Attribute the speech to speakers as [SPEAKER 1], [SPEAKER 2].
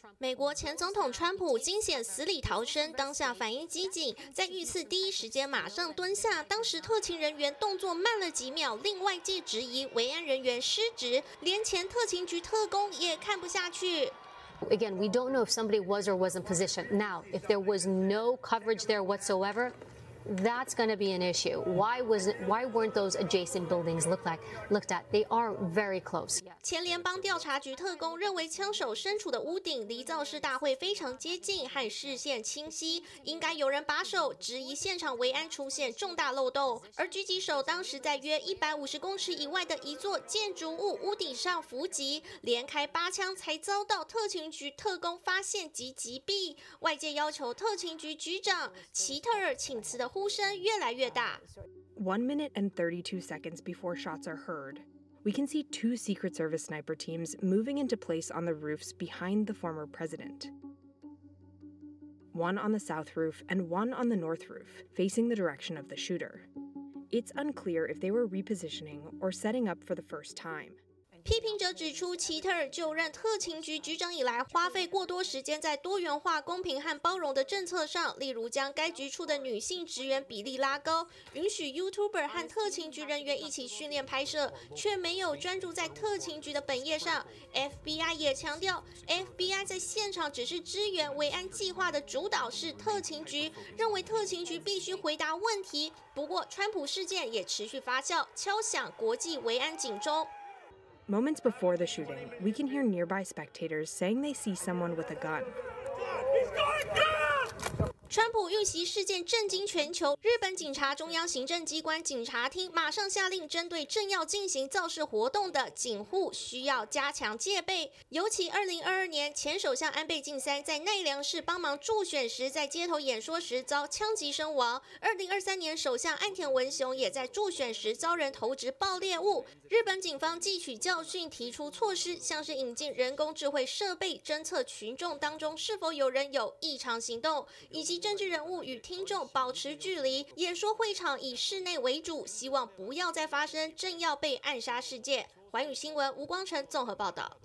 [SPEAKER 1] 美国前总统川普惊险死里逃生，当下反应机警，在遇刺第一时间马上蹲下。当时特勤人员动作慢了几秒，令外界质疑维安人员失职，连前特勤局特工也看不下去。
[SPEAKER 2] Again, we don't know if somebody was or wasn't positioned. Now, if there was no coverage there whatsoever, that's going to be an issue. Why weren't those adjacent buildings looked at? They are very close.
[SPEAKER 1] 前联邦调查局特工认为，枪手身处的屋顶离造势大会非常接近，和视线清晰，应该有人把守，质疑现场维安出现重大漏洞。而狙击手当时在约150公尺以外的一座建筑物屋顶上伏击，连开8枪才遭到特勤局特工发现及击毙。外界要求特勤局局长齐特尔请辞的呼声越来越大。
[SPEAKER 3] 1 minute and 32 seconds before shots are heard, we can see 2 Secret Service sniper teams moving into place on the roofs behind the former president. One on the south roof and one on the north roof, facing the direction of the shooter. It's unclear if they were repositioning or setting up for the first time.
[SPEAKER 1] 批评者指出，齐特尔就任特勤局局长以来，花费过多时间在多元化、公平和包容的政策上，例如将该局处的女性职员比例拉高，允许 YouTuber 和特勤局人员一起训练拍摄，却没有专注在特勤局的本业上。FBI 也强调 ，FBI 在现场只是支援维安计划的主导是特勤局，认为特勤局必须回答问题。不过，川普事件也持续发酵，敲响国际维安警钟。
[SPEAKER 3] Moments before the shooting, we can hear nearby spectators saying they see someone with a gun.
[SPEAKER 1] 川普遇袭事件震惊全球，日本警察中央行政机关警察厅马上下令，针对正要进行造势活动的警护需要加强戒备。尤其2022年前首相安倍晋三在奈良市帮忙助选时，在街头演说时遭枪击身亡。2023年首相岸田文雄也在助选时遭人投掷爆裂物。日本警方汲取教训，提出措施，像是引进人工智慧设备，侦测群众当中是否有人有异常行动，以及政治人物与听众保持距离。演说会场以室内为主，希望不要再发生正要被暗杀事件。寰宇新闻吴光成综合报道。